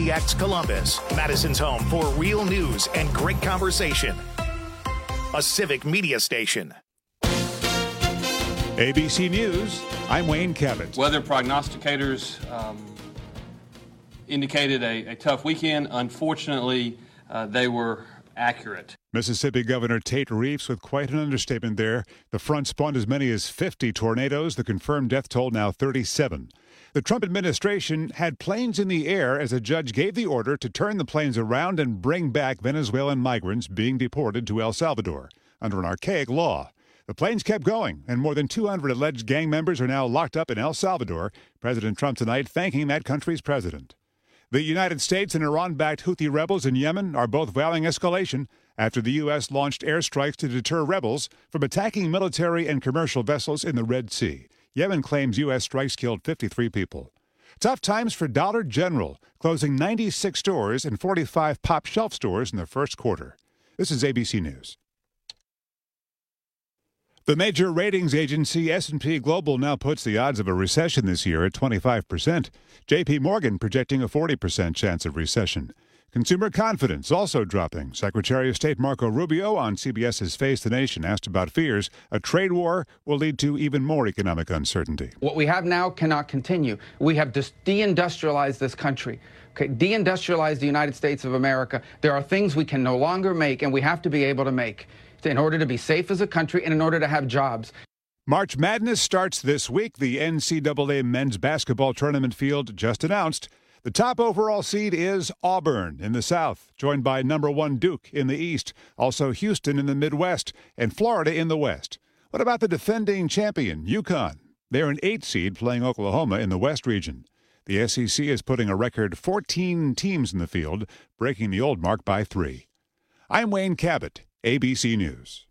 KTX Columbus, Madison's home for real news and great conversation. A Civic Media station. ABC News, I'm Wayne Cabot. Weather prognosticators indicated a tough weekend. Unfortunately, they were accurate. Mississippi Governor Tate Reeves with quite an understatement there. The front spawned as many as 50 tornadoes. The confirmed death toll now 37. The Trump administration had planes in the air as a judge gave the order to turn the planes around and bring back Venezuelan migrants being deported to El Salvador under an archaic law. The planes kept going, and more than 200 alleged gang members are now locked up in El Salvador. President Trump tonight thanking that country's president. The United States and Iran-backed Houthi rebels in Yemen are both vowing escalation after the U.S. launched airstrikes to deter rebels from attacking military and commercial vessels in the Red Sea. Yemen claims U.S. strikes killed 53 people. Tough times for Dollar General, closing 96 stores and 45 pop shelf stores in the first quarter. This is ABC News. The major ratings agency S&P Global now puts the odds of a recession this year at 25%. J.P. Morgan projecting a 40% chance of recession. Consumer confidence also dropping. Secretary of State Marco Rubio on CBS's Face the Nation asked about fears a trade war will lead to even more economic uncertainty. What we have now cannot continue. We have just deindustrialized this country. Okay, deindustrialized the United States of America. There are things we can no longer make, and we have to be able to make in order to be safe as a country and in order to have jobs. March Madness starts this week. The NCAA men's basketball tournament field just announced. The top overall seed is Auburn in the South, joined by number 1 Duke in the East, also Houston in the Midwest, and Florida in the West. What about the defending champion, UConn? They're an 8 seed playing Oklahoma in the West region. The SEC is putting a record 14 teams in the field, breaking the old mark by 3. I'm Wayne Cabot, ABC News.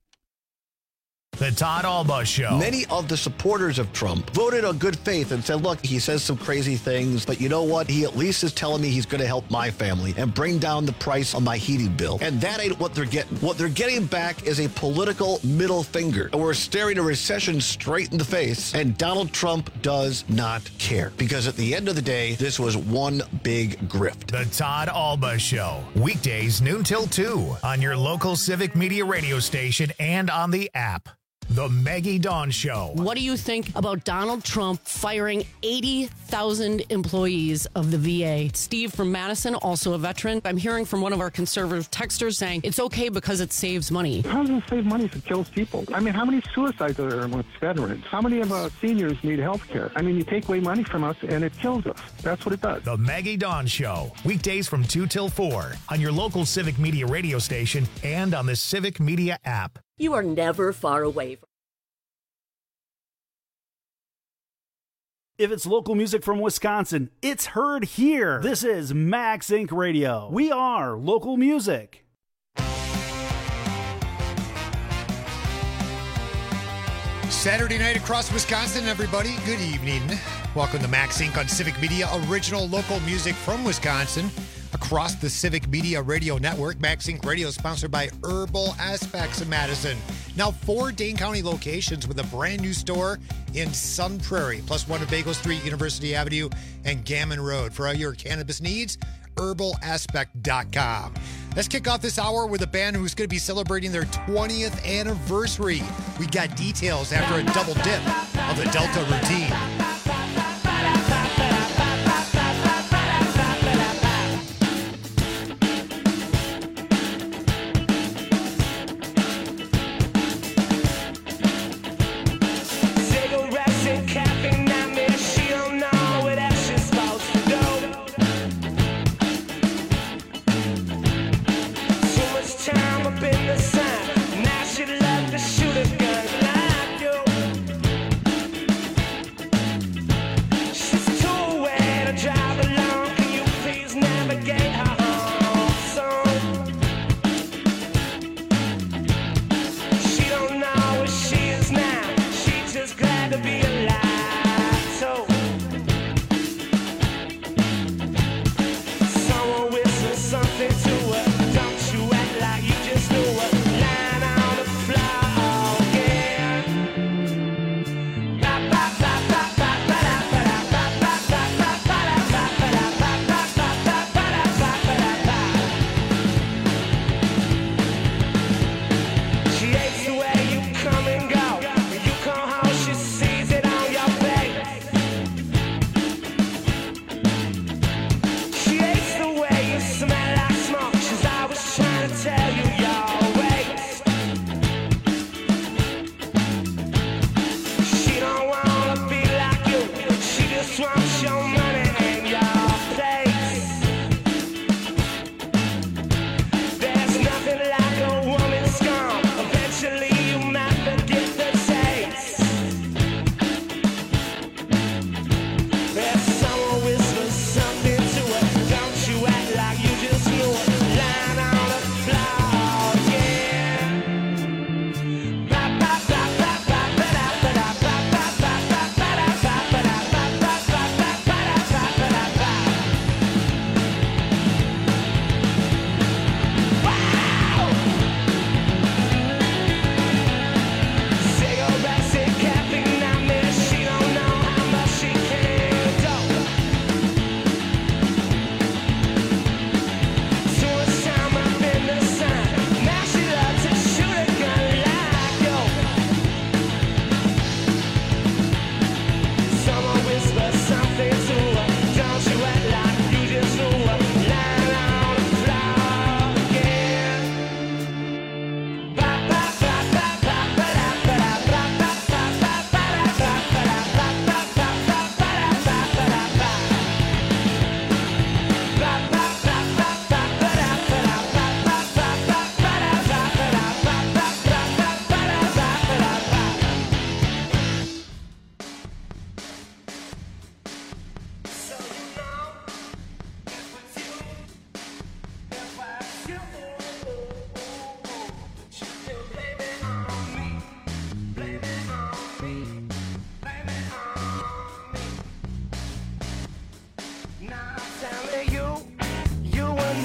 The Todd Alba Show. Many of the supporters of Trump voted on good faith and said, look, he says some crazy things, but you know what? He at least is telling me he's going to help my family and bring down the price on my heating bill. And that ain't what they're getting. What they're getting back is a political middle finger. We're staring a recession straight in the face, and Donald Trump does not care. Because at the end of the day, this was one big grift. The Todd Alba Show. Weekdays noon till 2 on your local Civic Media radio station and on the app. The Maggie Dawn Show. What do you think about Donald Trump firing 80,000 employees of the VA? Steve from Madison, also a veteran. I'm hearing from one of our conservative texters saying it's okay because it saves money. How does it save money if it kills people? I mean, how many suicides are there amongst veterans? How many of our seniors need health care? I mean, you take away money from us and it kills us. That's what it does. The Maggie Dawn Show. Weekdays from 2 till 4 on your local Civic Media radio station and on the Civic Media app. You are never far away from. If it's local music from Wisconsin, it's heard here. This is Max Inc. Radio. We are local music. Saturday night across Wisconsin, everybody. Good evening. Welcome to Max Inc. on Civic Media, original local music from Wisconsin. Across the Civic Media Radio Network, Max Inc. Radio is sponsored by Herbal Aspects of Madison. Now 4 Dane County locations with a brand new store in Sun Prairie, plus one at Bagel Street, University Avenue, and Gammon Road. For all your cannabis needs, herbalaspect.com. Let's kick off this hour with a band who's going to be celebrating their 20th anniversary. We got details after a double dip of the Delta Routine.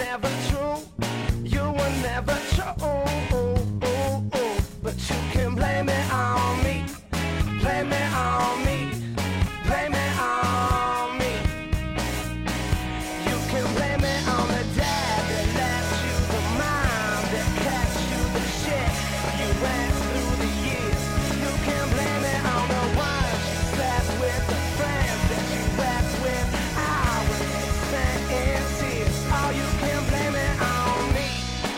never true. You were never true. But you can blame it on me. Blame it on me. Blame it on me. You can blame it on the dad that left you, the mom that kept you, the shit you went through the years. You can blame it on the ones you slept with, the friends that you wept with, hours you spent in tears. Oh, you can blame it on me.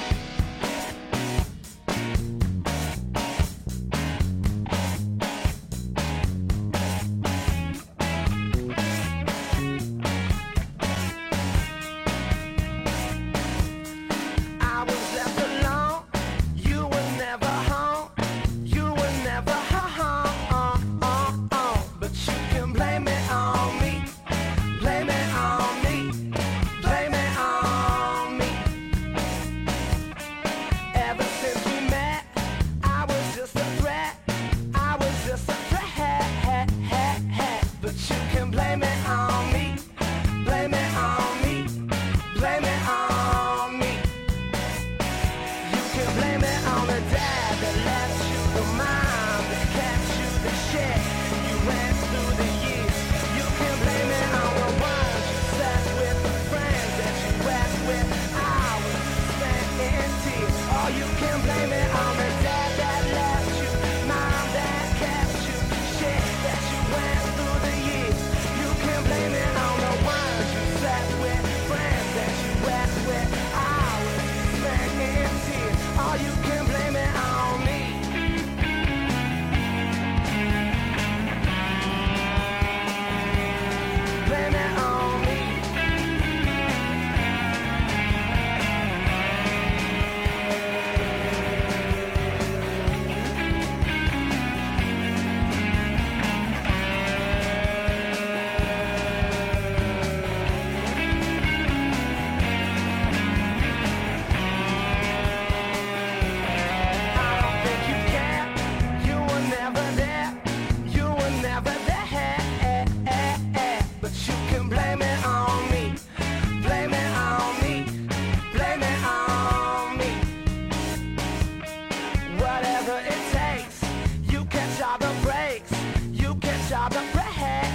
I was left alone. You were never home. You were never home. But you can blame it on me. Blame it on me. Blame it on me. Ever since we met, I was just a threat. I was just a threat. But you can blame it on me. Blame it on me. Blame it on me. You can blame it on the dad that left you, the mom that kept you, the shit you went through the years. You can blame it on the ones you slept with, the friends that you wept with, hours spent in tears. Or you can blame it on the dad that left you, mom that kept you, shit that you went through the years. You can blame it on the ones you slept with, friends that you wept with, hours spent in tears. Or you can blame it on me. Blame it on me. I don't think you care. You were never there. You were never there. But you can blame it on me. Blame it on me. Blame it on me. Whatever it takes. You catch all the breaks. You catch all the breaks.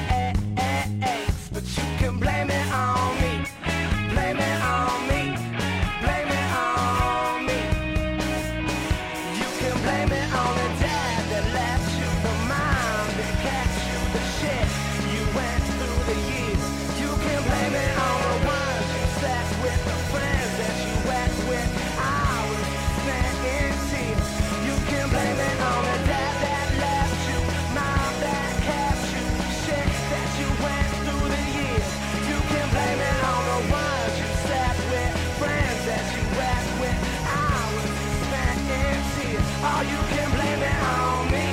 But you can blame it on me. Blame it on me. Blame it on me. You can blame it on the dad that left you, the mom that kept you, the shit you went through the years. You can blame it on the ones you slept with, the friends that you wept with, hours spent in tears. You can blame it on the dad that left you, mom that kept you, shit that you went through the years. You can blame it on the ones you slept with, friends that you wept with, hours spent in tears. Oh, you can blame it on me.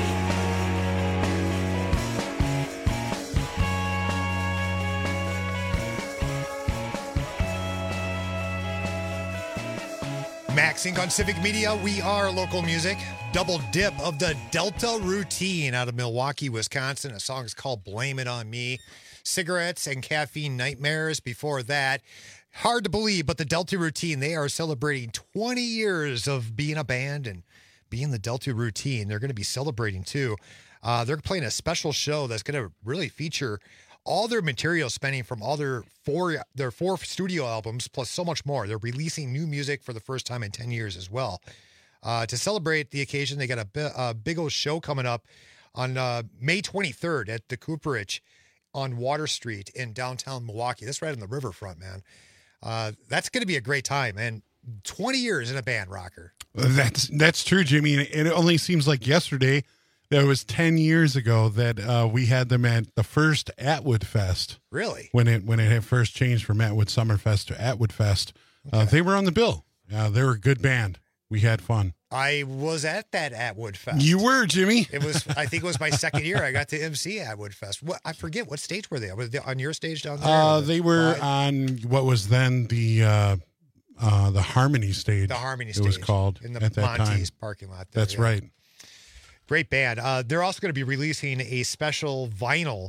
Max Inc. on Civic Media. We are local music. Double dip of the Delta Routine out of Milwaukee, Wisconsin. A song is called Blame It On Me. Cigarettes and Caffeine Nightmares before that. Hard to believe, but the Delta Routine, they are celebrating 20 years of being a band and being the Delta Routine. They're going to be celebrating too. They're playing a special show that's going to really feature all their material spending from all their four studio albums, plus so much more. They're releasing new music for the first time in 10 years as well. To celebrate the occasion, they got a big old show coming up on May 23rd at the Cooperage on Water Street in downtown Milwaukee. That's right on the riverfront, man. That's going to be a great time. And 20 years in a band, Rocker. That's true, Jimmy. And it only seems like yesterday that it was 10 years ago that we had them at the first Atwood Fest. Really? When it had first changed from Atwood Summerfest to Atwood Fest. Okay. They were on the bill. They were a good band. We had fun. I was at that Atwood Fest. You were, Jimmy. I think it was my second year. I got to MC Atwood Fest. I forget, what stage were they? Were they on your stage down there? They were on what was then the Harmony stage. The Harmony stage. It was called in the at that Monty's time. parking lot there. That's right. Great band. They're also going to be releasing a special vinyl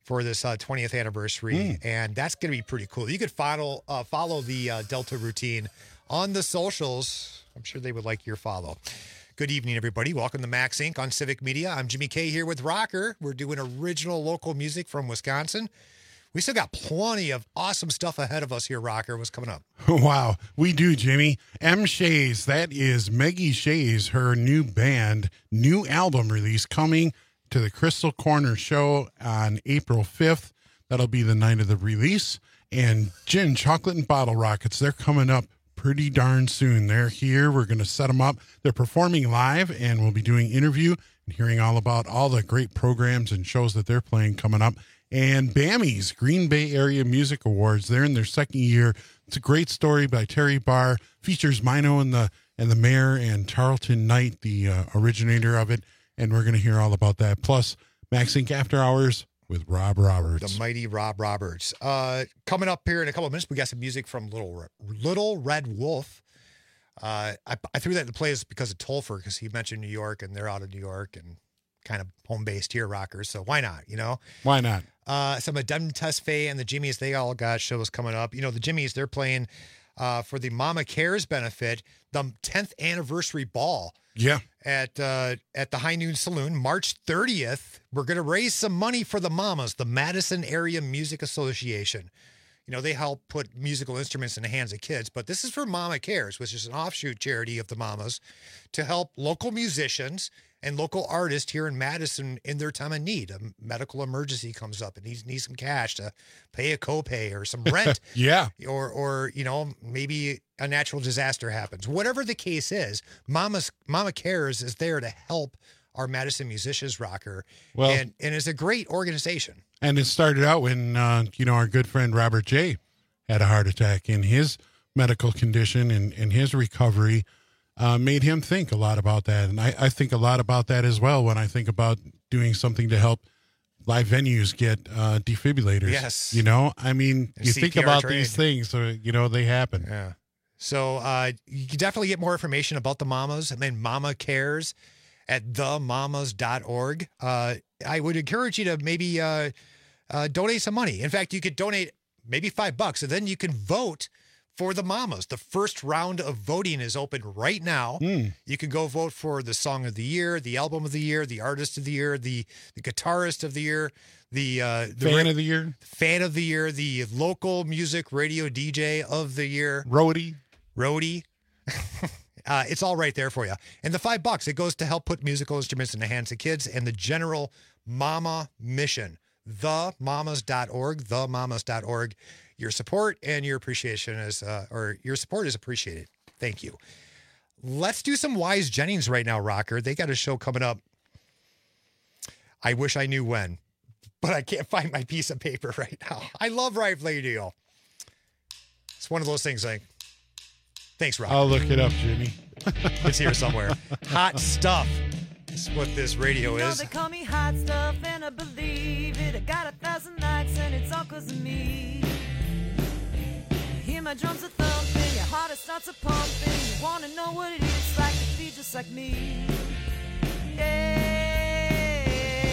for this 20th anniversary, and that's going to be pretty cool. You could follow the Delta routine on the socials. I'm sure they would like your follow. Good evening, everybody. Welcome to Max Inc. on Civic Media. I'm Jimmy K here with Rocker. We're doing original local music from Wisconsin. We still got plenty of awesome stuff ahead of us here, Rocker. What's coming up? Wow, we do, Jimmy. M. Shays, that is Maggie Shays, her new band, new album release coming to the Crystal Corner show on April 5th. That'll be the night of the release. And Gin, Chocolate, and Bottle Rockets, they're coming up pretty darn soon. They're here. We're going to set them up. They're performing live, and we'll be doing interview and hearing all about all the great programs and shows that they're playing coming up. And BAMI's Green Bay Area Music Awards, they're in their second year. It's a great story by Terry Barr, features Mino and the mayor and Tarleton Knight, the originator of it. And we're going to hear all about that. Plus, Max Inc. After Hours with Rob Roberts. The mighty Rob Roberts. Coming up here in a couple of minutes, we got some music from Little Red Wolf. I threw that into place because of Tolfer, because he mentioned New York, and they're out of New York and kind of home-based here, Rockers. So why not, you know? Why not? Some of Dem Tesfaye and the Jimmies, they all got shows coming up. You know, the Jimmies, they're playing for the Mama Cares benefit, the 10th anniversary ball. Yeah. At the High Noon Saloon, March 30th. We're going to raise some money for the Mamas, the Madison Area Music Association. You know, they help put musical instruments in the hands of kids, but this is for Mama Cares, which is an offshoot charity of the Mamas, to help local musicians and local artists here in Madison in their time of need. A medical emergency comes up and needs some cash to pay a copay or some rent. Yeah. Or, you know, maybe a natural disaster happens. Whatever the case is, Mama Cares is there to help our Madison musicians, Rocker. Well, and it's a great organization. And it started out when, our good friend Robert J. had a heart attack, and his medical condition and his recovery made him think a lot about that. And I think a lot about that as well when I think about doing something to help live venues get defibrillators. Yes. You know, I mean, And you think CPR about trained. these things, so, they happen. Yeah. So you can definitely get more information about the Mamas and then Mama Cares at themamas.org. I would encourage you to maybe donate some money. In fact, you could donate maybe $5, and then you can vote for the Mamas. The first round of voting is open right now. You can go vote for the Song of the Year, the Album of the Year, the Artist of the Year, the Guitarist of the Year, the Fan of the Year. Fan of the Year, the Local Music Radio DJ of the Year. Roadie. It's all right there for you. And the $5, it goes to help put musical instruments in the hands of kids and the general Mama mission. Themamas.org, themamas.org. Your support and your appreciation your support is appreciated. Thank you. Let's do some Wise Jennings right now, Rocker. They got a show coming up. I wish I knew when, but I can't find my piece of paper right now. I love Rive Radio. It's one of those things like, thanks, Rocker. I'll look it up, Jimmy. It's here somewhere. Hot stuff. That's what this radio is. They call me hot stuff and I believe it. I got 1,000 likes and it's all 'cause of me. You hear my drums are thumping, your heart starts a pumping. You wanna know what it is like to be just like me. Yeah.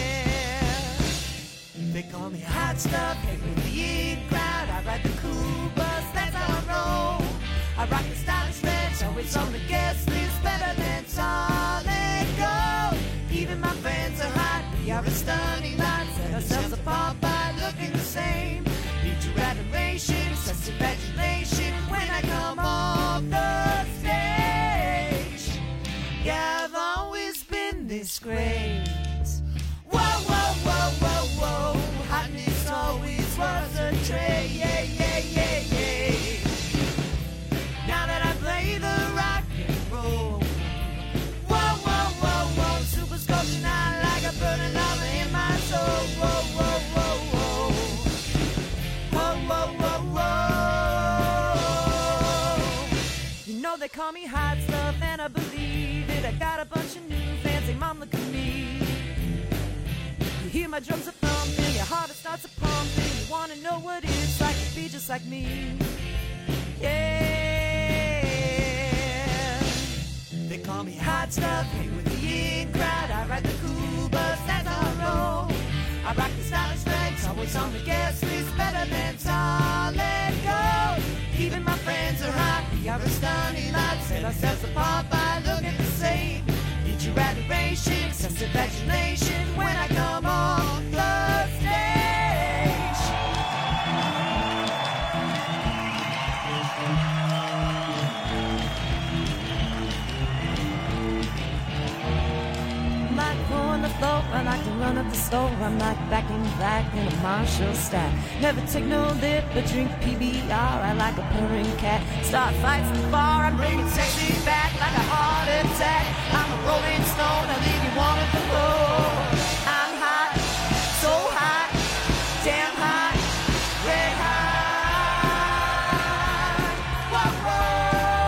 They call me hot stuff, hang with the in crowd. I ride the cool bus, that's how I roll. I rock the stylish red, always on the guest list, better than solid gold. Even my fans are hot, we are a stunning lot. Set ourselves apart by looking the same. Need your adoration, such congratulations when I come off the stage. Yeah, I've always been this great. Whoa, whoa, whoa, whoa, whoa. Hotness always was a trait. Yeah, yeah, yeah, yeah. Now that I play the rock and roll. Whoa, whoa, whoa, whoa. Super sculpture now like a burning lava in my soul. Whoa, whoa, whoa, whoa. Whoa, whoa, whoa, whoa. You know they call me hot stuff and I believe it. I got a bunch of new fans, say, Mom, look at me. You hear my drums are thumping, your heart starts a pumping. You wanna know what it's like to be just like me. Yeah. They call me hot stuff, hang with the in crowd. I ride the cool bus, that's how I roll. I rock the stylish legs, always What's on the guest list better than solid gold? Even my friends are hot. We have a stunning light. Set ourselves apart by looking the same. Need your adoration, excessive adulation when I come on the stage. On the floor, I like to run up the store. I'm like back in black in a Marshall stack. Never take no lip, but drink PBR. I like a purring cat. Start fights in the bar. I'm bringing sexy back like a heart attack. I'm a rolling stone. I leave you wanting to go. I'm hot, so hot, damn hot, red hot. Whoa, whoa.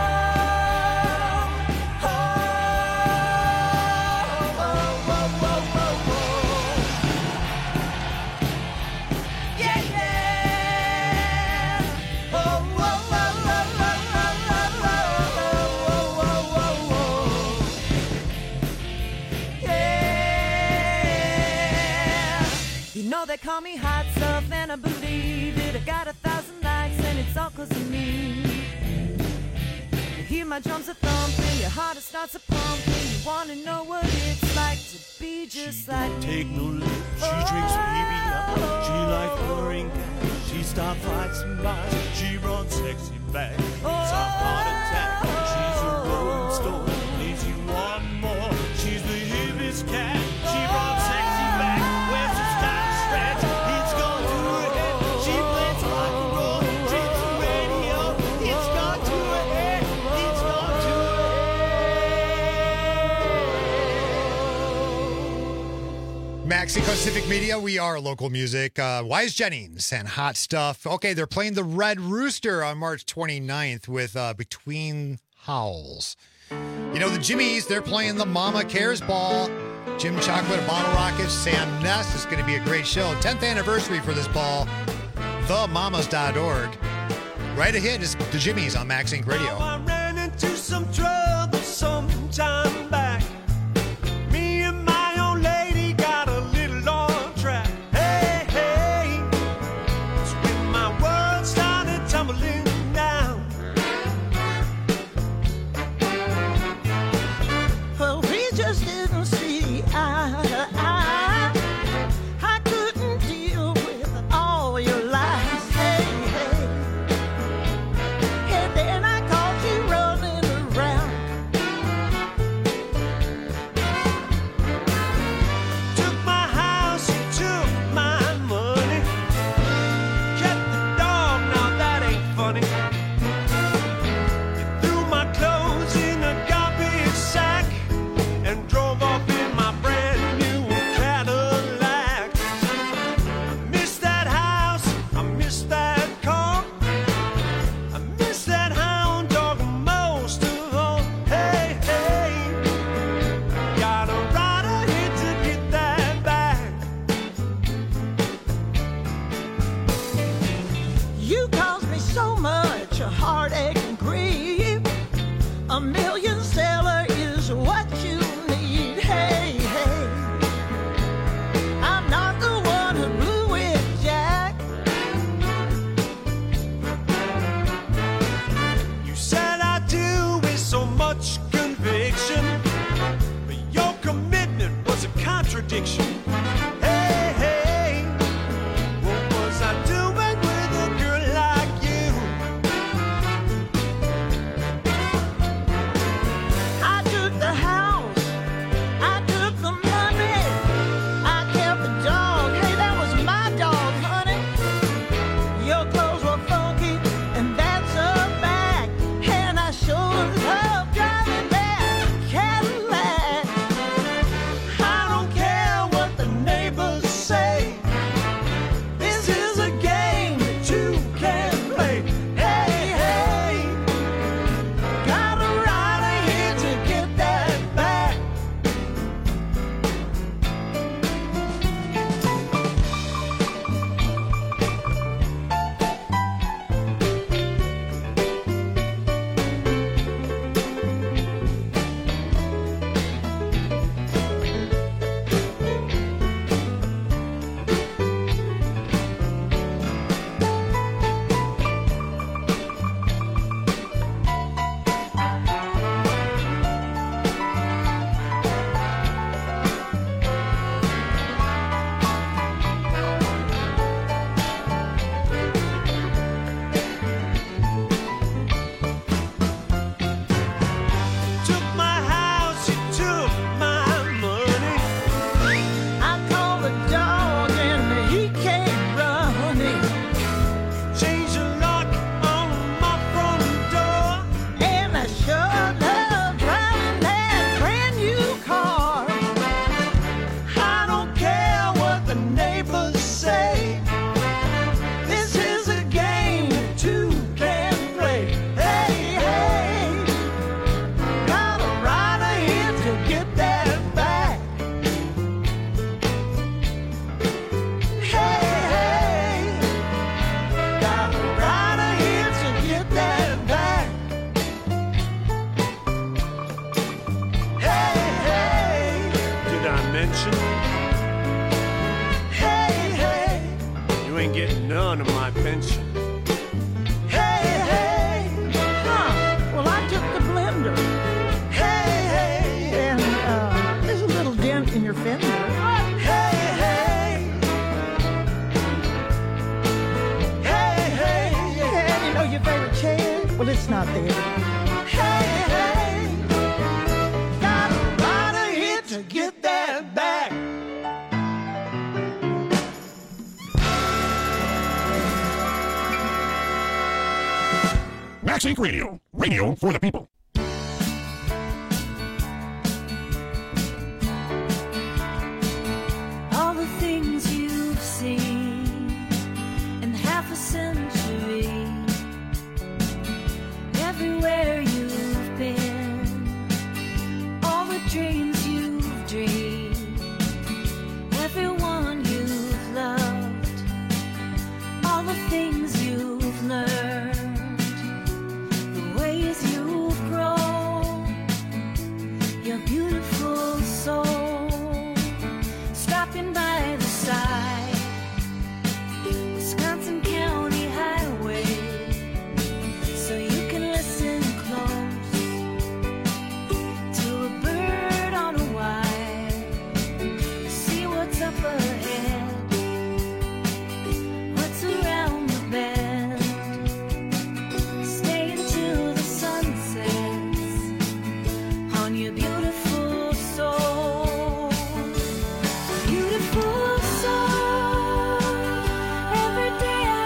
They call me hot stuff and I believe it. I got 1,000 likes and it's all 'cause of me. You hear my drums are thumping, your heart starts a pumping. You wanna know what it's like to be just like me. Take no lip, she drinks PBR. She likes purring cat. She starts fights and buys. She runs sexy back. It's a heart attack. She's a rolling stone. Needs you one more. She's the hippest cat. She runs sexy back. Wears a style stretch. It's gone to her head. She plays rock and roll. Dreams the radio. It's gone to her head. It's gone to her head. Mexico Civic Media, we are local music. Wise Jennings and Hot Stuff. Okay, they're playing the Red Rooster on March 29th with Between Howls. You know, the Jimmies, they're playing the Mama Cares Ball. Jim Chocolate, Bottle Rockets, Sam Ness. It's going to be a great show. 10th anniversary for this ball. TheMamas.org. Right ahead is the Jimmies on Max Inc. Radio. I ran into some trouble some time back. Me and my old lady got a little on track. Hey, hey, it's when my world started tumbling down. Well, we just didn't see eye to eye. I couldn't deal with all your lies. Hey, hey. And then I caught you running around. Took my house, you took my money. Kept the dog, now that ain't funny. You threw my clothes in a garbage sack and drove off in my brand new Cadillac. I miss that house, I miss that car. I miss that hound dog most of all. Hey, hey, gotta ride ahead to get that back. You caused me so much heartache and grief. A million seller is what you need. Hey, hey. I'm not the one who blew it, Jack. You said I do with so much conviction, but your commitment was a contradiction. Hey, hey, what was I doing with a girl like you? I took the house, I took the money, I kept the dog. Hey, that was my dog, honey. Your clothes were funky, and that's a fact. And I sure love driving that Cadillac. I don't care what ain't getting none of my pension. Hey, well, I took the blender. Hey, and there's a little dent in your fender. Hey, and you know your favorite chair? Well, it's not there. Hey, got a rider here to get that back. Max Inc. Radio. Radio for the people. All the things you've seen in half a century, everywhere you've been, all the dreams you've dreamed, everyone you've loved, all the things you've learned, the ways you've grown, your beautiful soul, stopping by the side, Wisconsin County Highway, so you can listen close to a bird on a wire, see what's up ahead, what's around the bend, stay until the sun sets on your beautiful soul. Beautiful soul, every day I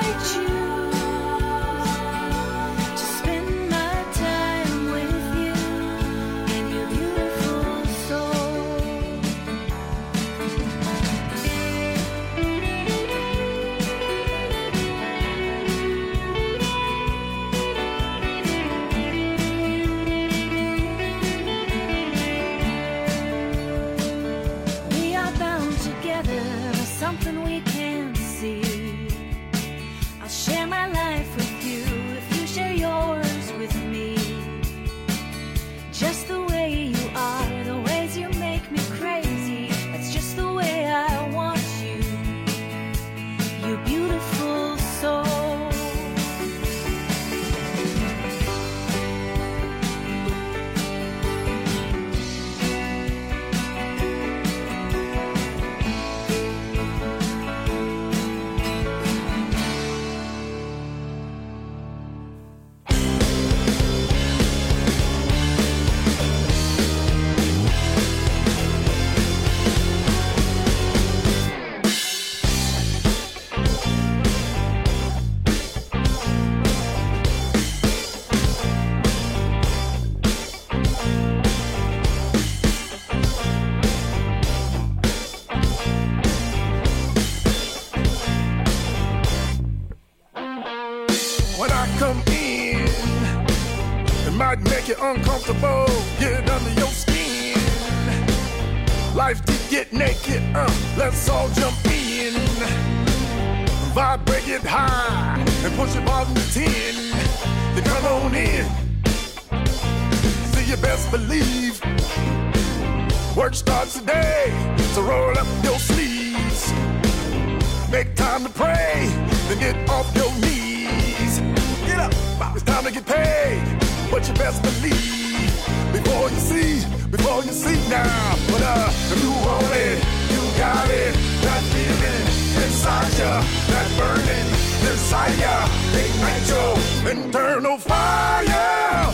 choose to spend my time with you and your beautiful soul. We are bound together by something we can't see. I'll share my life with you if you share yours with me. Just the way you are, the ways you make me crazy. That's just the way I want you, you beautiful soul. When I come in, it might make you uncomfortable, get under your skin. Life did get naked, let's all jump in. Vibrate it high and push it bottom to 10. Then come on in. See, you best believe work starts today, so roll up your sleeves. Make time to pray, then get off your knees. Get up, it's time to get paid. But you best believe before you see now. But if you want it, you got it. That feeling inside ya, that burning desire, ignite your internal fire.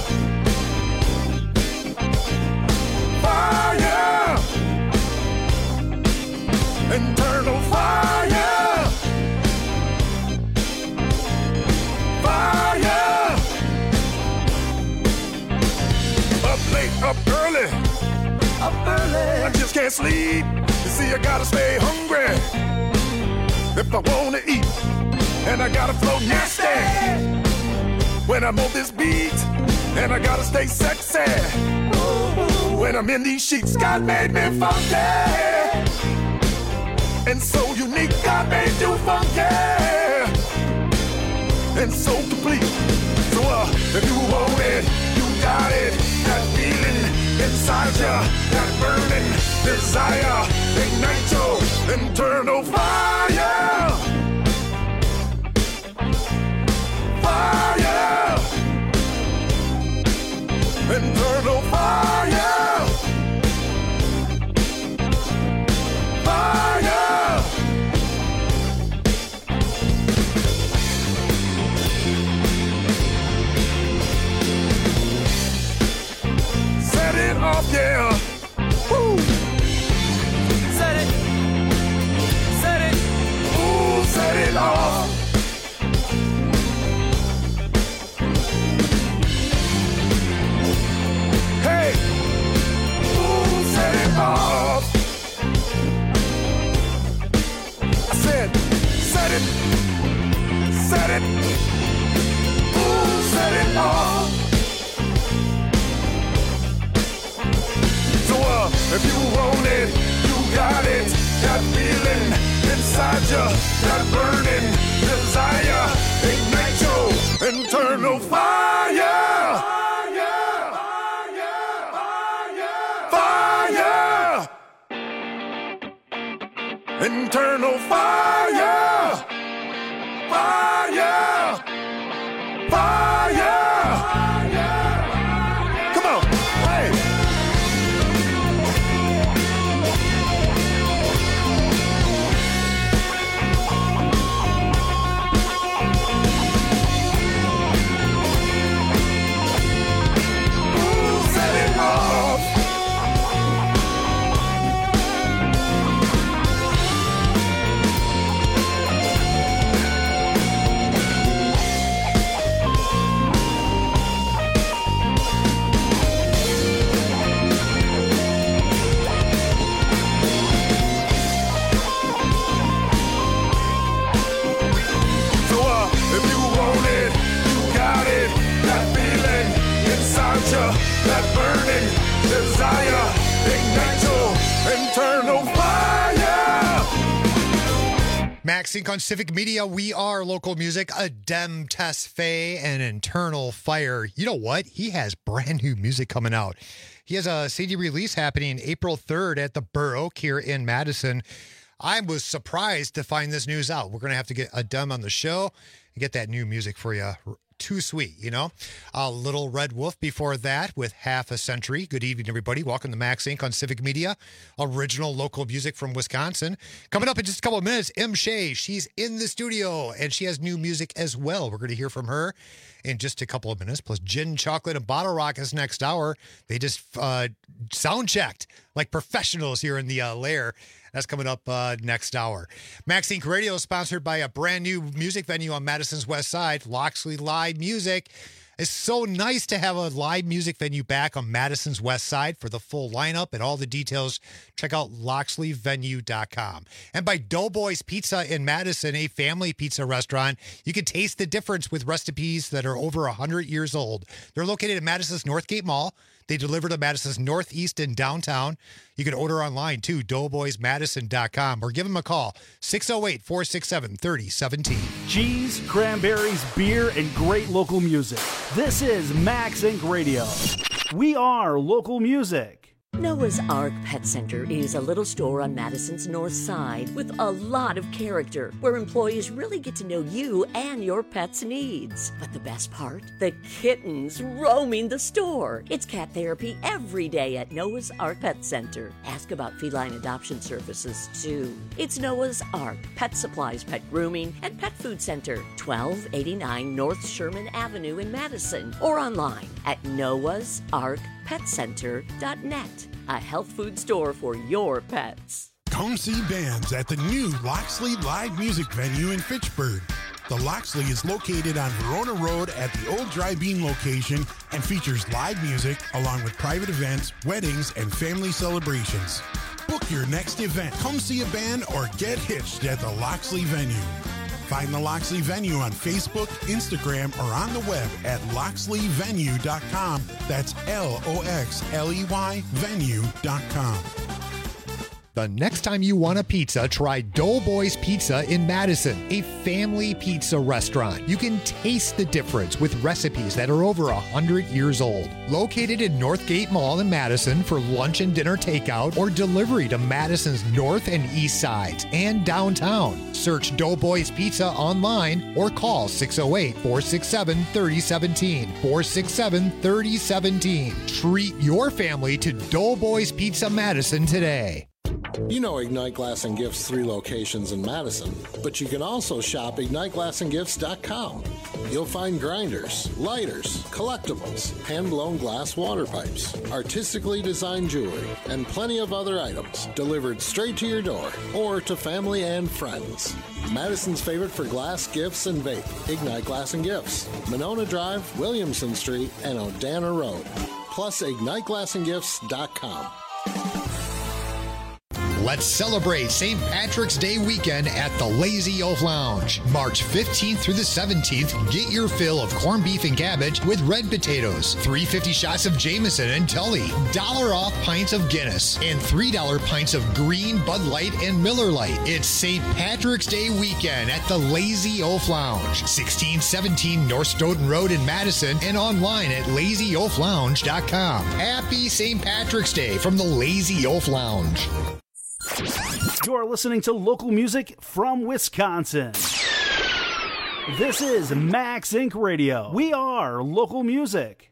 Fire, internal fire. Fire. Up late, up early. Up early. I just can't sleep. You see, I gotta stay hungry if I wanna eat, and I gotta flow nasty when I'm on this beat, and I gotta stay sexy when I'm in these sheets. God made me funky and so unique. God made you funky and so complete. So if you want it, you got it. That feeling inside ya, that burning desire, ignite your internal fire. internal fire. Fire. Set it off, yeah. Woo. Set it. Set it. Ooh, set it off. Hey. Ooh, set it off. I said, set it. Set it. Ooh, set it off. So, if you want it, you got it. That feeling inside you, that burning desire, ignite your internal fire. Fire. Internal fire. Fire. Fire. Come on, hey. That burning desire, ignite your internal fire. Maxink on Civic Media. We are local music. Adem Tesfaye and Internal Fire. You know what? He has brand new music coming out. He has a CD release happening April 3rd at the Burr Oak here in Madison. I was surprised to find this news out. We're going to have to get Adem on the show and get that new music for you. Too sweet, you know. Little Red Wolf before that with Half a Century. Good evening, everybody. Welcome to Maxink on Civic Media. Original local music from Wisconsin. Coming up in just a couple of minutes, M. Shea. She's in the studio, and she has new music as well. We're going to hear from her in just a couple of minutes. Plus, Gin, Chocolate, and Bottle Rockets next hour. They just sound checked like professionals here in the lair. That's coming up next hour. Maxink Radio is sponsored by a brand new music venue on Madison's West Side, Loxley Live Music. It's so nice to have a live music venue back on Madison's West Side. For the full lineup and all the details, check out loxleyvenue.com. And by Doughboys Pizza in Madison, a family pizza restaurant. You can taste the difference with recipes that are over 100 years old. They're located at Madison's Northgate Mall. They deliver to Madison's Northeast and downtown. You can order online too, doughboysmadison.com, or give them a call, 608-467-3017. Cheese, cranberries, beer, and great local music. This is Maxink Radio. We are local music. Noah's Ark Pet Center is a little store on Madison's north side with a lot of character, where employees really get to know you and your pet's needs. But the best part? The kittens roaming the store. It's cat therapy every day at Noah's Ark Pet Center. Ask about feline adoption services, too. It's Noah's Ark Pet Supplies, Pet Grooming, and Pet Food Center, 1289 North Sherman Avenue in Madison, or online at noahsarkpetcenter.net. A health food store for your pets. Come see bands at the new Loxley Live Music Venue in Fitchburg. The Loxley is located on Verona Road at the old Dry Bean location and features live music along with private events, weddings, and family celebrations. Book your next event. Come see a band or get hitched at the Loxley Venue. Find the Loxley Venue on Facebook, Instagram, or on the web at loxleyvenue.com. That's LOXLEY venue.com. The next time you want a pizza, try Doughboys Pizza in Madison, a family pizza restaurant. You can taste the difference with recipes that are over 100 years old. Located in Northgate Mall in Madison for lunch and dinner takeout or delivery to Madison's north and east sides and downtown. Search Doughboys Pizza online or call 608-467-3017. 467-3017. Treat your family to Doughboys Pizza Madison today. You know Ignite Glass and Gifts 3 locations in Madison, but you can also shop IgniteGlassandGifts.com. You'll find grinders, lighters, collectibles, hand-blown glass water pipes, artistically designed jewelry, and plenty of other items delivered straight to your door or to family and friends. Madison's favorite for glass, gifts, and vape, Ignite Glass and Gifts, Monona Drive, Williamson Street, and Odana Road. Plus, IgniteGlassandGifts.com. Let's celebrate St. Patrick's Day weekend at the Lazy Oaf Lounge. March 15th through the 17th, get your fill of corned beef and cabbage with red potatoes, $3.50 shots of Jameson and Tully, $1 off pints of Guinness, and $3 pints of green Bud Light and Miller Lite. It's St. Patrick's Day weekend at the Lazy Oaf Lounge, 1617 North Stoughton Road in Madison, and online at lazyoaflounge.com. Happy St. Patrick's Day from the Lazy Oaf Lounge. You're listening to local music from Wisconsin. This is Max Inc. Radio. We are local music.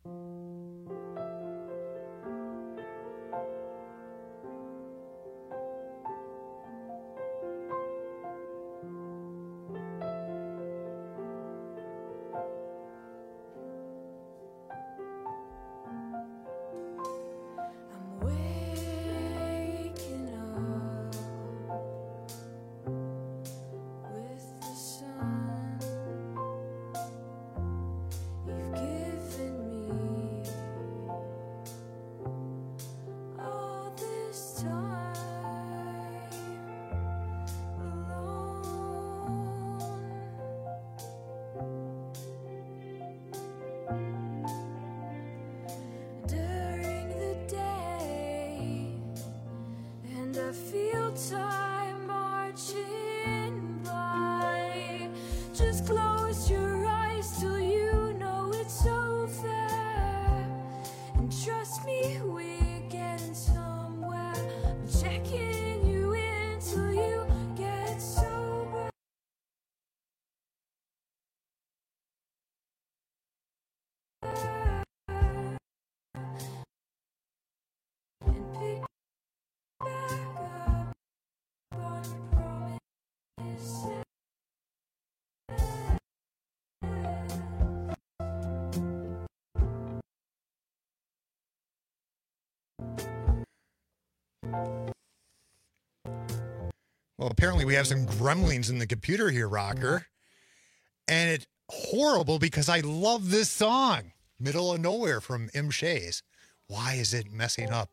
Well, apparently we have some gremlins in the computer here, Rocker. And it's horrible because I love this song, Middle of Nowhere from M. Shays. Why is it messing up?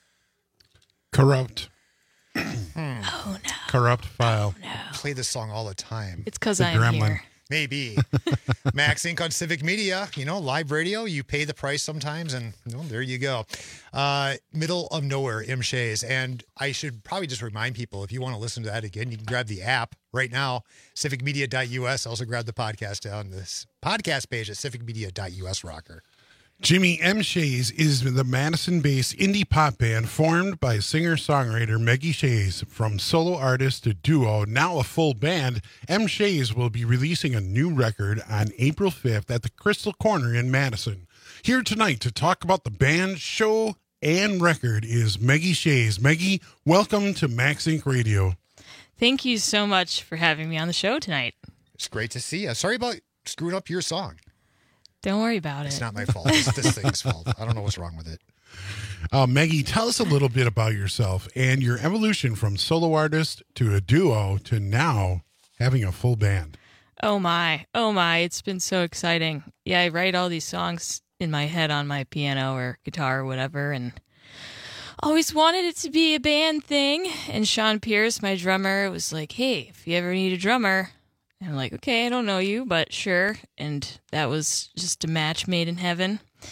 Corrupt. Oh, no. Corrupt file. Oh, no. I play this song all the time. It's because I'm here. Maybe. Max Inc. on Civic Media, live radio, you pay the price sometimes, and there you go. Middle of Nowhere, M. Shays. And I should probably just remind people, if you want to listen to that again, you can grab the app right now, civicmedia.us. Also grab the podcast on this podcast page at civicmedia.us, Rocker. Jimmy M. Shays is the Madison-based indie pop band formed by singer-songwriter Maggie Shays. From solo artist to duo, now a full band, M. Shays will be releasing a new record on April 5th at the Crystal Corner in Madison. Here tonight to talk about the band, show, and record is Maggie Shays. Maggie, welcome to Max Inc. Radio. Thank you so much for having me on the show tonight. It's great to see you. Sorry about screwing up your song. Don't worry about it. It's not my fault. It's this thing's fault. I don't know what's wrong with it. Maggie, tell us a little bit about yourself and your evolution from solo artist to a duo to now having a full band. Oh my. It's been so exciting. Yeah, I write all these songs in my head on my piano or guitar or whatever, and always wanted it to be a band thing. And Sean Pierce, my drummer, was like, hey, if you ever need a drummer. And I'm like, okay, I don't know you, but sure. And that was just a match made in heaven.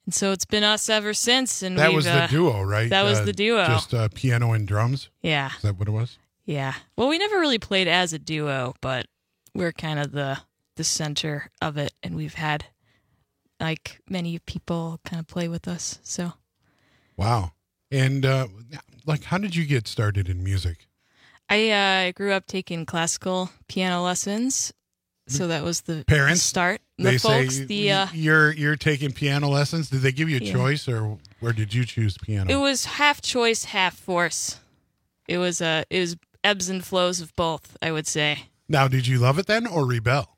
And so it's been us ever since. And That was the duo, right? That was the duo. Just piano and drums? Yeah. Is that what it was? Yeah. Well, we never really played as a duo, but we're kind of the center of it. And we've had, like, many people kind of play with us. So. Wow. And, how did you get started in music? I grew up taking classical piano lessons. So that was the parents start. They the folks, say you're taking piano lessons. Did they give you a Yeah. choice, or where did you choose piano? It was half choice, half force. It was ebbs and flows of both, I would say. Now, did you love it then, or rebel?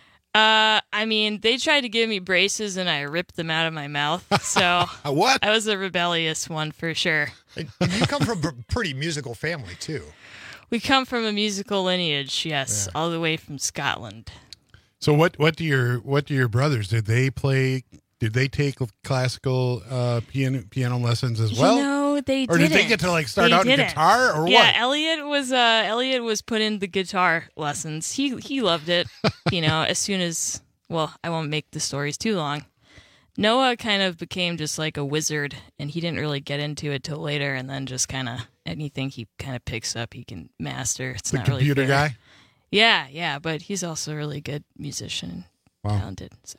I mean, they tried to give me braces, and I ripped them out of my mouth. So what? I was a rebellious one for sure. And you come from a pretty musical family too. We come from a musical lineage, yes, all the way from Scotland. So what do your brothers, did they take classical piano lessons as well? No, they didn't. Or did they get to start out in guitar or yeah, what? Elliot was put in the guitar lessons. He loved it. As soon as, well, I won't make the stories too long. Noah kind of became just like a wizard, and he didn't really get into it till later, and then just kind of anything he kind of picks up, he can master. It's The not really computer fair. guy? Yeah, but he's also a really good musician, talented. So,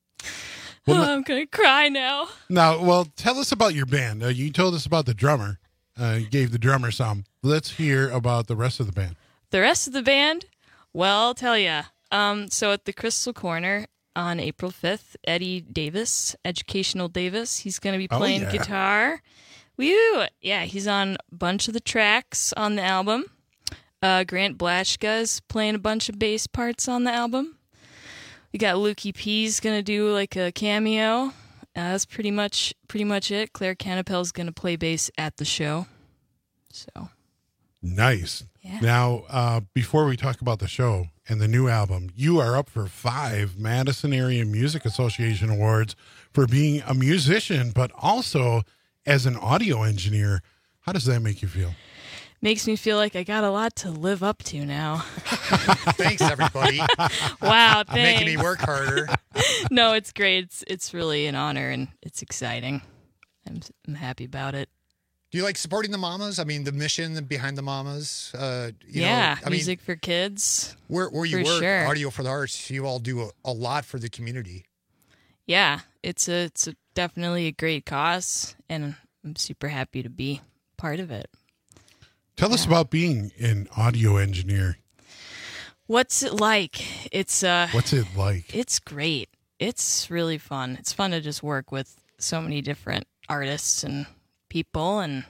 I'm gonna cry now. Now, well, tell us about your band. You told us about the drummer. You gave the drummer some. Let's hear about the rest of the band. The rest of the band, well, I'll tell ya. So at the Crystal Corner on April 5th, Eddie Davis, Educational Davis, he's going to be playing guitar. Woo! Yeah, he's on a bunch of the tracks on the album. Grant Blashka's playing a bunch of bass parts on the album. We got Lukey P's going to do like a cameo. That's pretty much it. Claire Canapel's going to play bass at the show. So nice. Yeah. Now, before we talk about the show and the new album, you are up for 5 Madison Area Music Association awards for being a musician, but also as an audio engineer. How does that make you feel? Makes me feel like I got a lot to live up to now. Thanks, everybody. Wow, thanks. Making me work harder. No, it's great. It's really an honor, and it's exciting. I'm happy about it. Do you like supporting the mamas? I mean, the mission behind the mamas. Music for kids. Where you for work, sure. Audio for the Arts, you all do a lot for the community. Yeah, it's definitely a great cause, and I'm super happy to be part of it. Tell us about being an audio engineer. What's it like? What's it like? It's great. It's really fun. It's fun to just work with so many different artists and people, and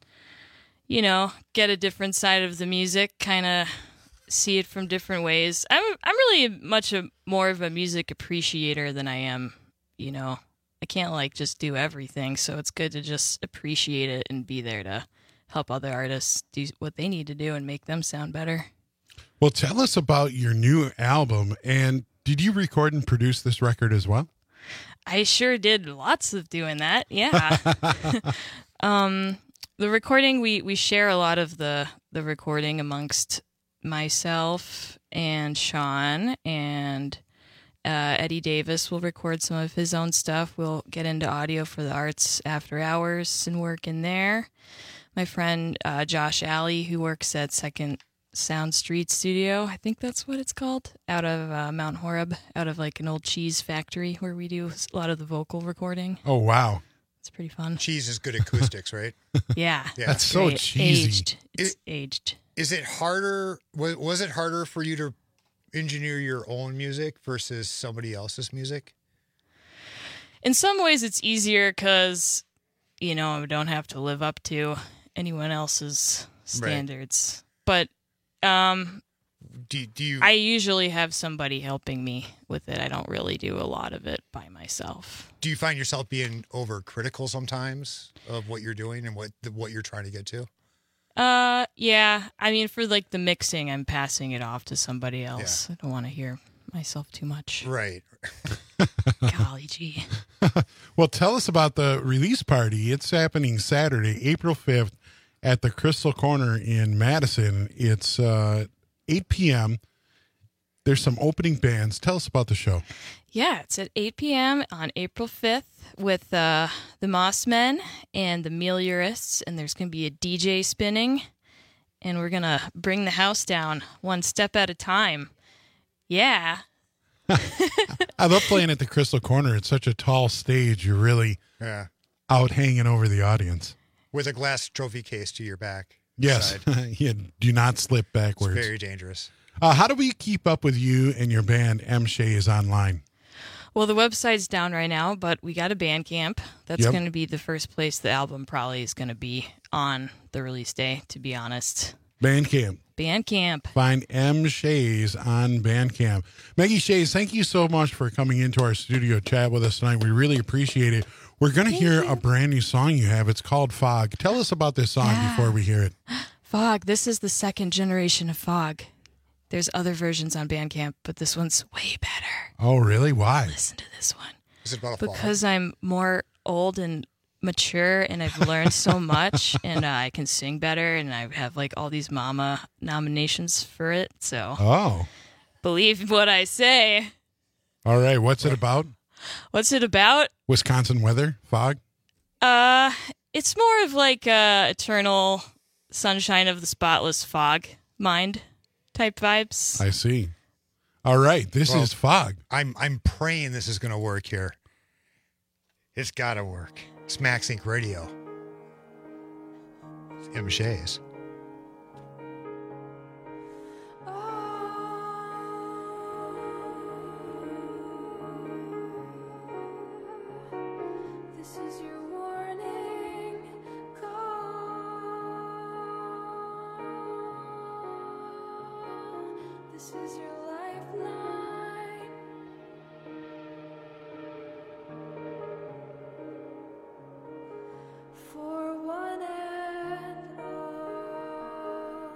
get a different side of the music, kind of see it from different ways. I'm really much more of a music appreciator than I am, I can't just do everything, so it's good to just appreciate it and be there to help other artists do what they need to do and make them sound better. Well, tell us about your new album. And did you record and produce this record as well? I sure did lots of doing that. Yeah. The recording, we share a lot of the recording amongst myself and Sean, and Eddie Davis will record some of his own stuff. We'll get into audio for the arts after hours and work in there. My friend Josh Alley, who works at Second Sound Street Studio, I think that's what it's called, out of Mount Horeb, out of an old cheese factory where we do a lot of the vocal recording. Oh, wow. It's pretty fun. Cheese is good acoustics, right? Yeah. That's so great. cheesy. It's aged. Is it harder? Was it harder for you to engineer your own music versus somebody else's music? In some ways, it's easier because, I don't have to live up to anyone else's standards. Right. But do you? I usually have somebody helping me with it. I don't really do a lot of it by myself. Do you find yourself being overcritical sometimes of what you're doing and what you're trying to get to? Yeah. I mean, for the mixing, I'm passing it off to somebody else. Yeah. I don't want to hear myself too much. Right. Golly gee. Well, tell us about the release party. It's happening Saturday, April 5th at the Crystal Corner in Madison. It's 8 p.m. there's some opening bands. Tell us about the show. Yeah, it's at 8 p.m. on April 5th with the Mossmen and the Meliorists, and there's going to be a DJ spinning, and we're going to bring the house down one step at a time. Yeah. I love playing at the Crystal Corner. It's such a tall stage. You're really out hanging over the audience. With a glass trophy case to your back. Yes. Yeah, do not slip backwards. It's very dangerous. How do we keep up with you and your band, M. Shays, online? Well, the website's down right now, but we got a Bandcamp. That's going to be the first place the album probably is going to be on the release day, to be honest. Bandcamp. Find M. Shays on Bandcamp. Maggie Shays, thank you so much for coming into our studio chat with us tonight. We really appreciate it. We're going to hear a brand new song you have. It's called Fog. Tell us about this song before we hear it. Fog. This is the second generation of Fog. There's other versions on Bandcamp, but this one's way better. Oh, really? Why? Listen to this one. Is it about a Because I'm more old and mature, and I've learned so much, and I can sing better, and I have like all these mama nominations for it. So, believe what I say. All right. What's it about? What's it about? Wisconsin weather? Fog? It's more of like eternal sunshine of the spotless fog mind type vibes. I see. All right. This is Fog. I'm praying this is going to work here. It's got to work. It's Max Inc. Radio. It's M. Shays. This is your warning call. This is your lifeline. For one and all.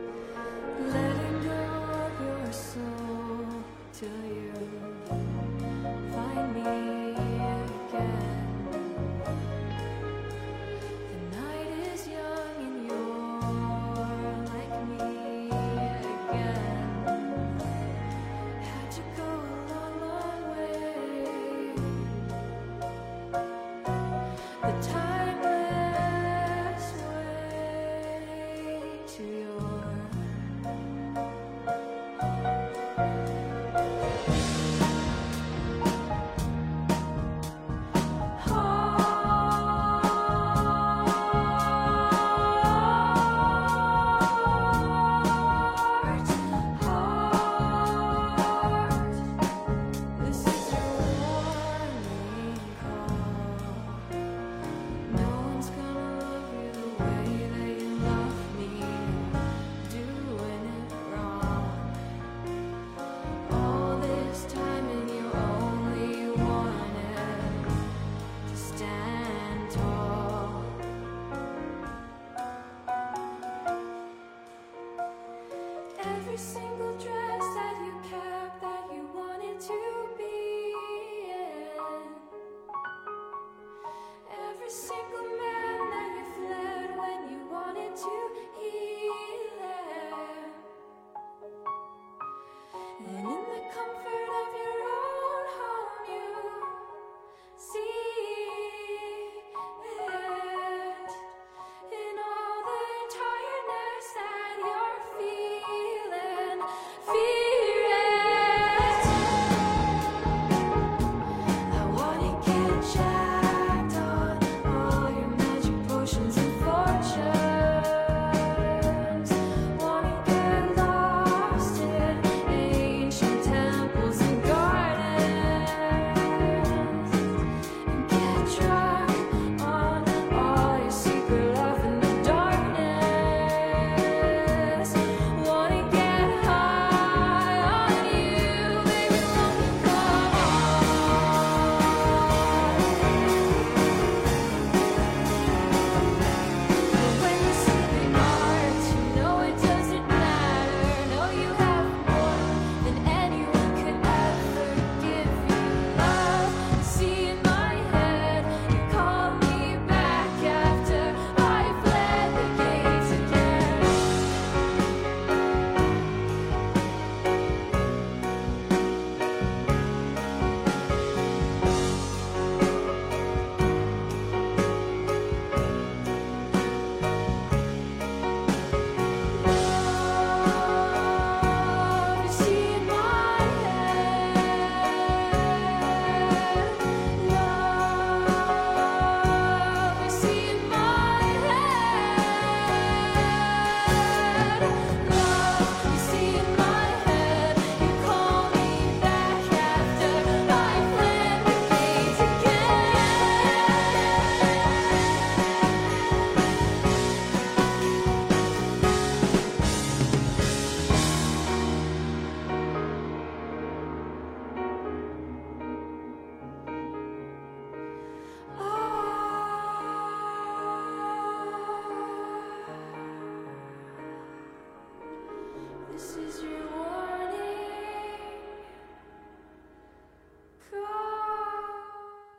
Letting go of your soul till you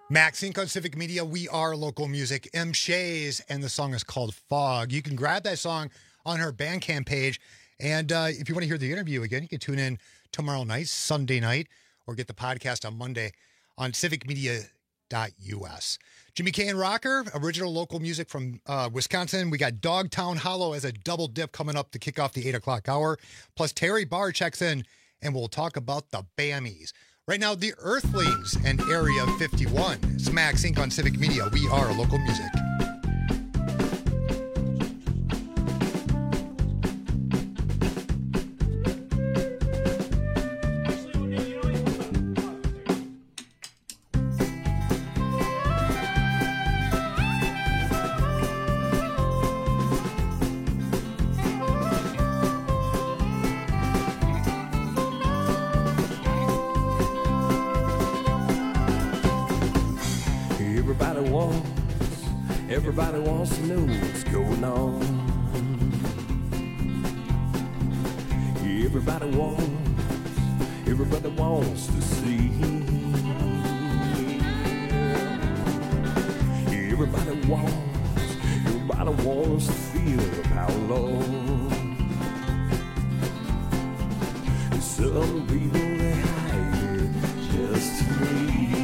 Max Inc. on Civic Media. We are local music. M. Shays, and the song is called Fog. You can grab that song on her Bandcamp page. And if you want to hear the interview again, you can tune in tomorrow night, Sunday night, or get the podcast on Monday on civicmedia.us. Jimmy K and Rocker, original local music from Wisconsin. We got Dogtown Hollow as a double dip coming up to kick off the 8 o'clock hour. Plus, Terry Barr checks in, and we'll talk about the Bammies. Right now, the Earthlings and Area 51. It's Max Inc. on Civic Media. We are local music. Everybody wants to know what's going on. Everybody wants to see. Everybody wants to feel the power, Lord. Some people they hide it just to me.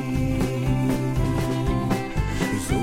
So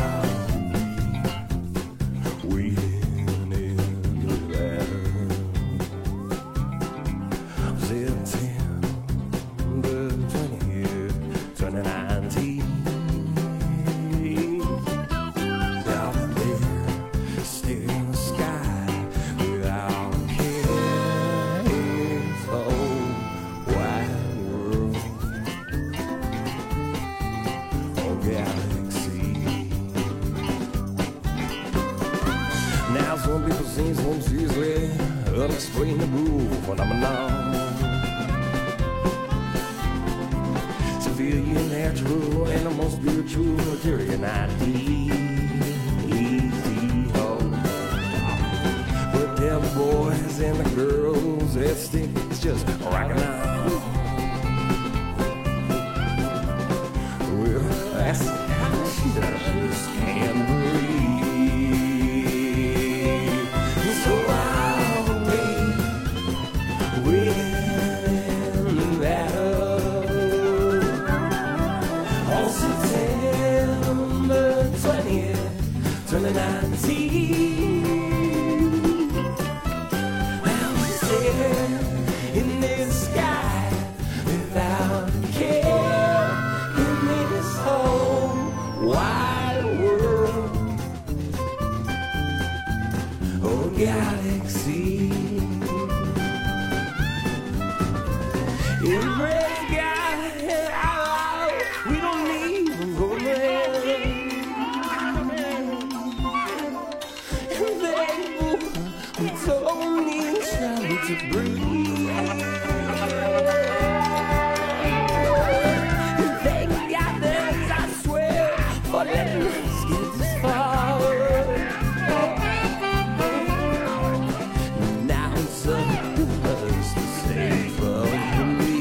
unexplainable phenomenon. Civilian, natural, animal, spiritual, materiality. But the boys and the girls, that stick is just rocking out. Well, that's how she just can't believe. So in the sky without care, in this whole wide world, oh galaxy, in red sky, we don't need no romance. It's only trying to breathe. Thank God that I swear for letting us get this far. Now it's up to us to save up for me.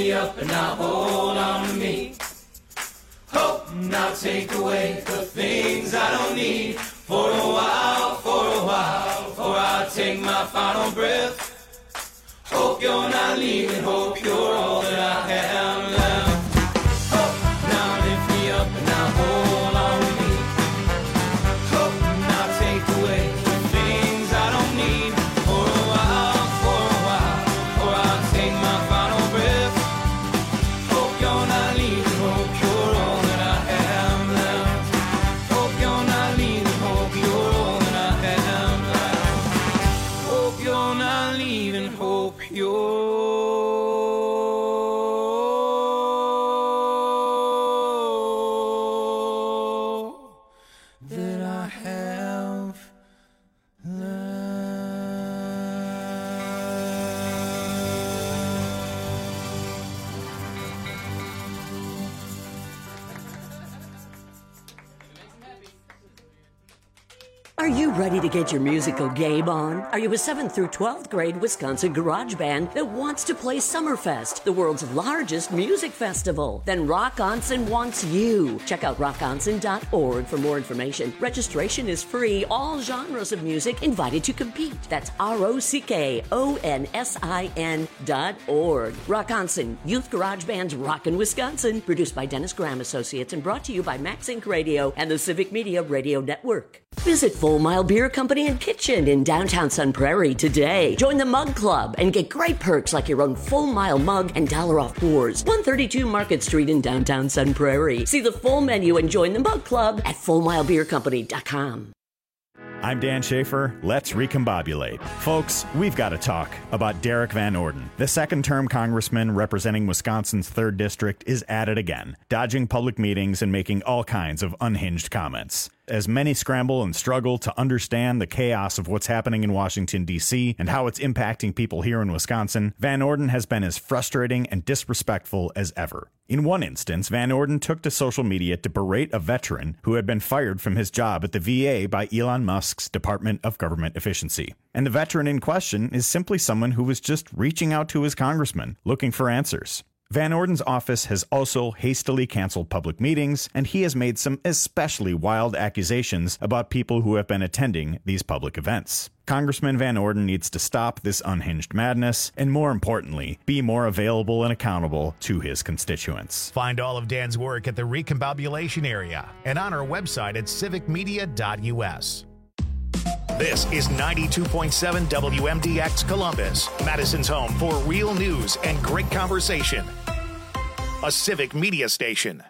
me up and now hold on to me. Hope now take away the things I don't need for a while, for I take my final breath. Hope you're not leaving, hope you're all that I have left. Hope now lift me up and now hold on to me. Hope now take away the things I don't need for a while, for I take my final breath. Hope you're not leaving, hope you're all that I have left. Hope you're not leaving, hope you're all that I have left. Hope you're not leaving, hope you're that I have Are you ready to get your musical game on? Are you a 7th through 12th grade Wisconsin garage band that wants to play Summerfest, the world's largest music festival? Then Rockonson wants you. Check out rockonson.org for more information. Registration is free. All genres of music invited to compete. That's ROCKONSIN.org. Rockonson, Youth Garage Band's Rockin' Wisconsin. Produced by Dennis Graham Associates and brought to you by Max Inc. Radio and the Civic Media Radio Network. Visit Full Mile Beer Company and Kitchen in downtown Sun Prairie today. Join the Mug Club and get great perks like your own Full Mile mug and $1 off pours. 132 Market Street in downtown Sun Prairie. See the full menu and join the Mug Club at FullMileBeerCompany.com. I'm Dan Schaefer. Let's recombobulate. Folks, we've got to talk about Derek Van Orden. The second-term congressman representing Wisconsin's 3rd District is at it again, dodging public meetings and making all kinds of unhinged comments. As many scramble and struggle to understand the chaos of what's happening in Washington, D.C., and how it's impacting people here in Wisconsin, Van Orden has been as frustrating and disrespectful as ever. In one instance, Van Orden took to social media to berate a veteran who had been fired from his job at the VA by Elon Musk's Department of Government Efficiency. And the veteran in question is simply someone who was just reaching out to his congressman, looking for answers. Van Orden's office has also hastily canceled public meetings, and he has made some especially wild accusations about people who have been attending these public events. Congressman Van Orden needs to stop this unhinged madness, and more importantly, be more available and accountable to his constituents. Find all of Dan's work at the Recombobulation area and on our website at civicmedia.us. This is 92.7 WMDX Columbus, Madison's home for real news and great conversation. A Civic Media station.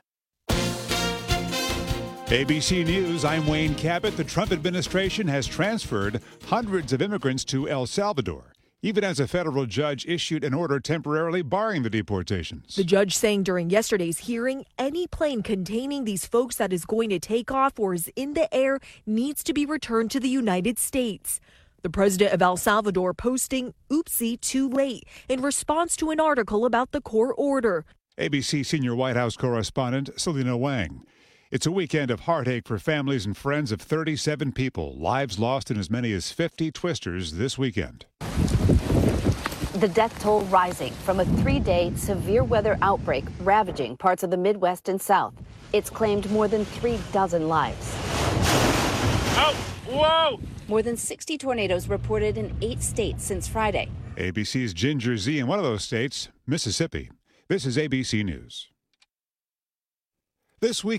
ABC News, I'm Wayne Cabot. The Trump administration has transferred hundreds of immigrants to El Salvador, even as a federal judge issued an order temporarily barring the deportations. The judge saying during yesterday's hearing, any plane containing these folks that is going to take off or is in the air needs to be returned to the United States. The president of El Salvador posting, "Oopsie, too late," in response to an article about the court order. ABC senior White House correspondent Selena Wang. It's a weekend of heartache for families and friends of 37 people. Lives lost in as many as 50 twisters this weekend. The death toll rising from a 3-day severe weather outbreak ravaging parts of the Midwest and South. It's claimed more than 36 lives. Oh, whoa! More than 60 tornadoes reported in 8 states since Friday. ABC's Ginger Z in one of those states, Mississippi. This is ABC News. This week.